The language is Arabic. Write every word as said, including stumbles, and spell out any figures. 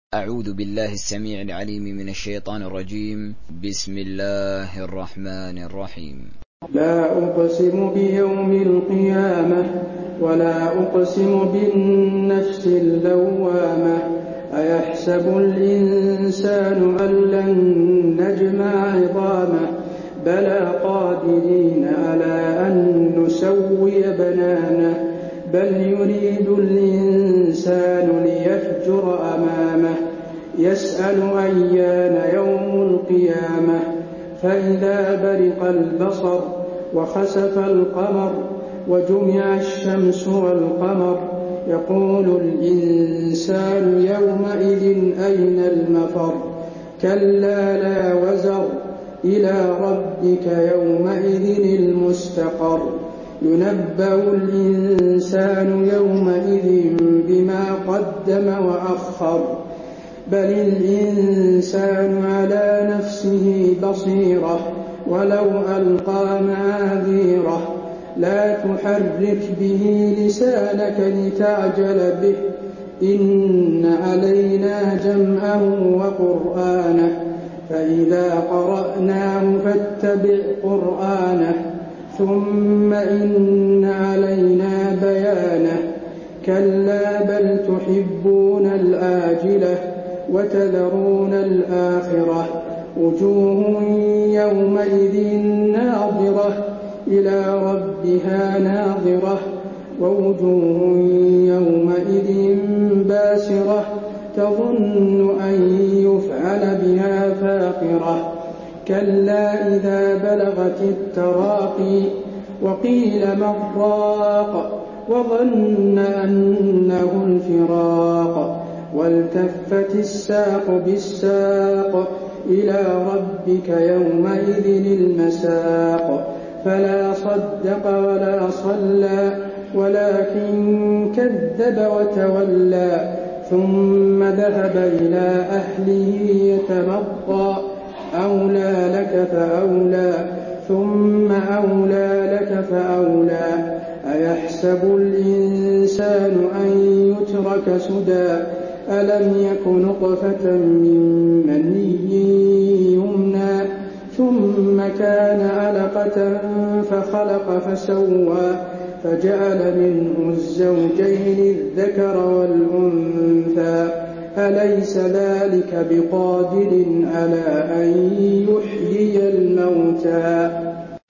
أعوذ بالله السميع العليم من الشيطان الرجيم. بسم الله الرحمن الرحيم. لا أقسم بيوم القيامة ولا أقسم بالنفس اللوامة أيحسب الإنسان أن لن نجمع عظامه بلى قادرين على أن نسوي بنانه بل يريد الإنسان ليفجر أمامه يسأل أيان يوم القيامة فإذا برق البصر وخسف القمر وجمع الشمس والقمر يقول الإنسان يومئذ أين المفر كلا لا وزر إلى ربك يومئذ المستقر ينبأ الإنسان يومئذ بما قدم وأخر بل الإنسان على نفسه بصيرة ولو ألقى معاذيره لا تحرك به لسانك لتعجل به إن علينا جمعه وقرآنه فإذا قرأناه فاتبع قرآنه ثم إن علينا بيانه كلا بل تحبون الآجلة وتذرون الآخرة وجوه يومئذ ناظرة إلى ربها ناظرة ووجوه يومئذ باسرة تظن أن يفعل بها فاقرة كلا إذا بلغت التراقي وقيل من راق وظن أنه الفراق والتفت الساق بالساق إلى ربك يومئذ المساق فلا صدق ولا صلى ولكن كذب وتولى ثم ذهب إلى أهله يتمطى أولى لك فأولى ثم أولى لك فأولى أيحسب الإنسان أن يترك سدى ألم يك نطفة من مني يمنى ثم كان علقة فخلق فسوى فجعل منه الزوجين الذكر والأنثى أليس ذلك بقادر على أن يحيي الموتى